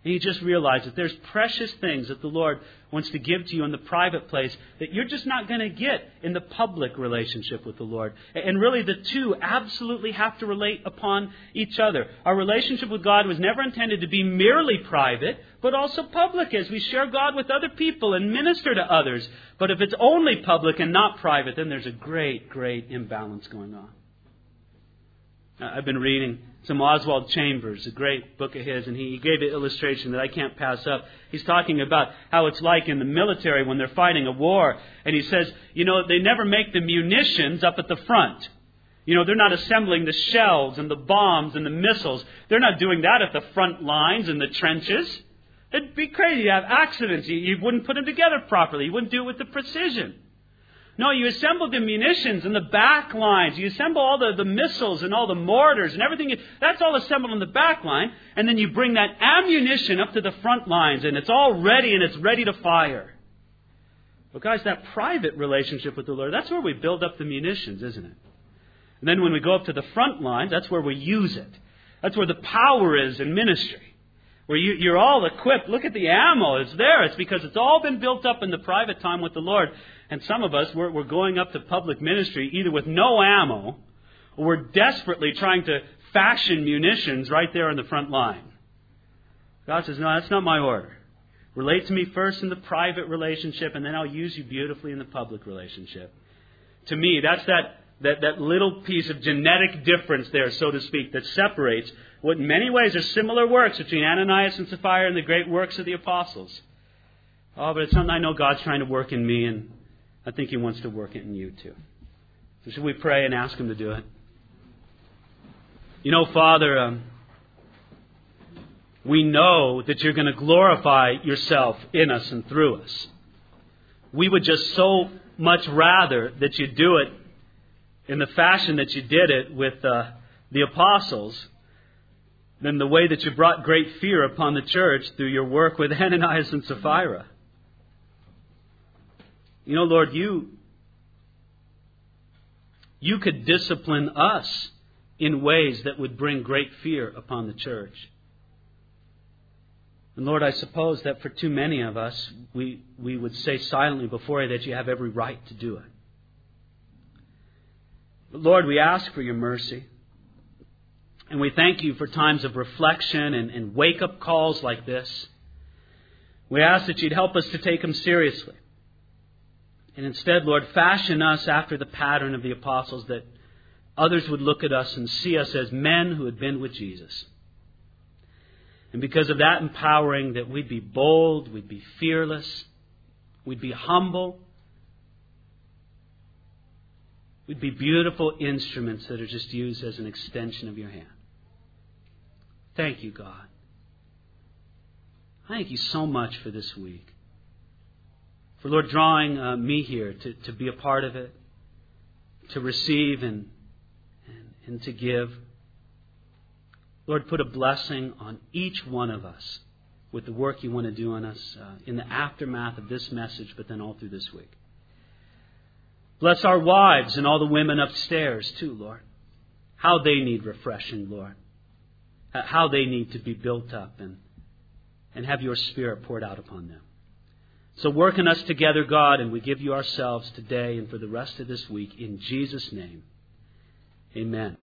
And you just realize that there's precious things that the Lord wants to give to you in the private place that you're just not going to get in the public relationship with the Lord. And really the two absolutely have to relate upon each other. Our relationship with God was never intended to be merely private, but also public as we share God with other people and minister to others. But if it's only public and not private, then there's a great, great imbalance going on. I've been reading some Oswald Chambers, a great book of his, and he gave an illustration that I can't pass up. He's talking about how it's like in the military when they're fighting a war. And he says, they never make the munitions up at the front. They're not assembling the shells and the bombs and the missiles. They're not doing that at the front lines and the trenches. It'd be crazy to have accidents. You wouldn't put them together properly. You wouldn't do it with the precision. No, you assemble the munitions and the back lines. You assemble all the missiles and all the mortars and everything. That's all assembled on the back line. And then you bring that ammunition up to the front lines and it's all ready and it's ready to fire. Well, guys, that private relationship with the Lord, that's where we build up the munitions, isn't it? And then when we go up to the front lines, that's where we use it. That's where the power is in ministry. Where you're all equipped. Look at the ammo. It's there. It's because it's all been built up in the private time with the Lord. And some of us, we're going up to public ministry either with no ammo or we're desperately trying to fashion munitions right there in the front line. God says, no, that's not my order. Relate to me first in the private relationship and then I'll use you beautifully in the public relationship. To me, that's that little piece of genetic difference there, so to speak, that separates what in many ways are similar works between Ananias and Sapphira and the great works of the apostles. Oh, but it's something I know God's trying to work in me, and I think He wants to work it in you too. So should we pray and ask Him to do it? Father, we know that You're going to glorify Yourself in us and through us. We would just so much rather that You do it in the fashion that You did it with the apostles than the way that You brought great fear upon the church through Your work with Ananias and Sapphira. Lord, You could discipline us in ways that would bring great fear upon the church. And Lord, I suppose that for too many of us, we would say silently before You that You have every right to do it. But Lord, we ask for Your mercy. And we thank You for times of reflection and wake-up calls like this. We ask that You'd help us to take them seriously. And instead, Lord, fashion us after the pattern of the apostles, that others would look at us and see us as men who had been with Jesus. And because of that empowering, that we'd be bold, we'd be fearless, we'd be humble, we'd be beautiful instruments that are just used as an extension of Your hand. Thank You, God. Thank You so much for this week. For, Lord, drawing me here to be a part of it, to receive and to give. Lord, put a blessing on each one of us with the work You want to do on us in the aftermath of this message, but then all through this week. Bless our wives and all the women upstairs too, Lord. How they need refreshing, Lord. How they need to be built up and have Your Spirit poured out upon them. So work in us together, God, and we give You ourselves today and for the rest of this week. In Jesus' name, amen.